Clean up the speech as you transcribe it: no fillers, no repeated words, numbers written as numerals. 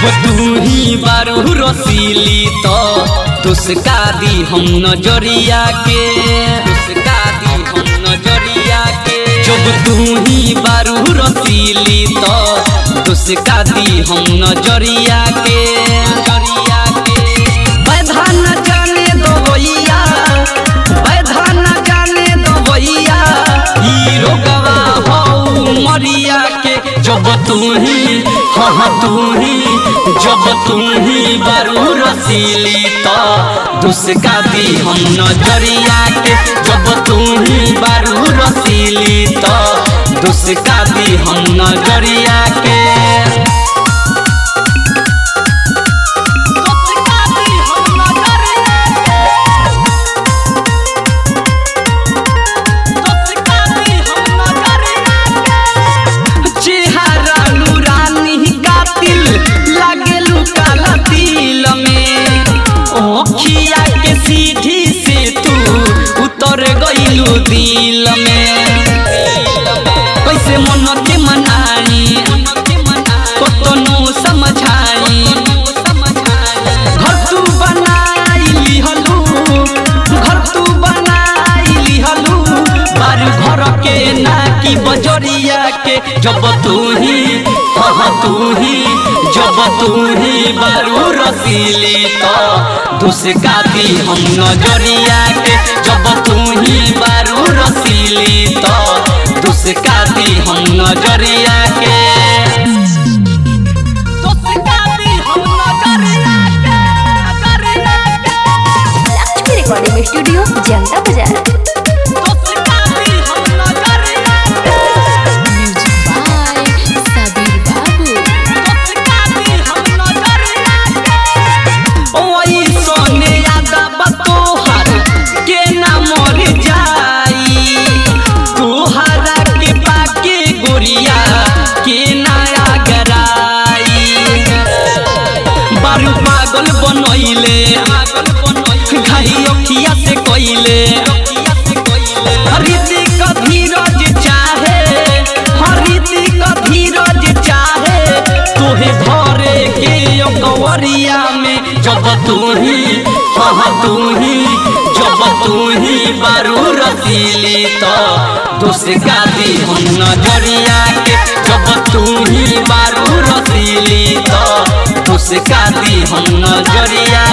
तू ही बारू रसीली तो तुसका दी हम नजरिया के, तुसका दी हम नजरिया के। जब तू ही बारू रसीली तो तुसका दी हम नजरिया के, नजरिया के। बैधा न जाने दो भैया, बैधा न जाने दो भैया, हीरो गवा हो मरिया के। जब तू ही, हाँ तू ही, जब तू ही बारू रसीली तो दुसका दी हम नजरिया के। जब तू ही बारू रसीली तो दुसका दी हम नजरिया के। ओखिया के सीधी से तू उतर गइलू दिल में, कैसे मन के मनाई कतनो समझाई। घर तू बनाई लिहलू, घर तू बनाई लिहलू, बारू घर के ना की बजरिया के। जब तू ही, हाँ तू ही, जब तू ही बारू रसीली तो दुसका दी हम नजरिया के। जब तू ही बारू रसीली तो दुसका दी हम नजरिया के। लक्ष्मी रिकॉर्डिंग स्टूडियो जनता बाजार। पागल बनैले घाई अखिया से कइले, हरितिक धीरज चाहे, हरितिक धीरज चाहे तोहे भरे के कवरिया में। जब तू ही, हाँ तू ही, जब तू ही बारू रसीली तो दुसका दी हम नजरिया के। जब तू ही बारू रसीली तो दुसका दी हम नजरिया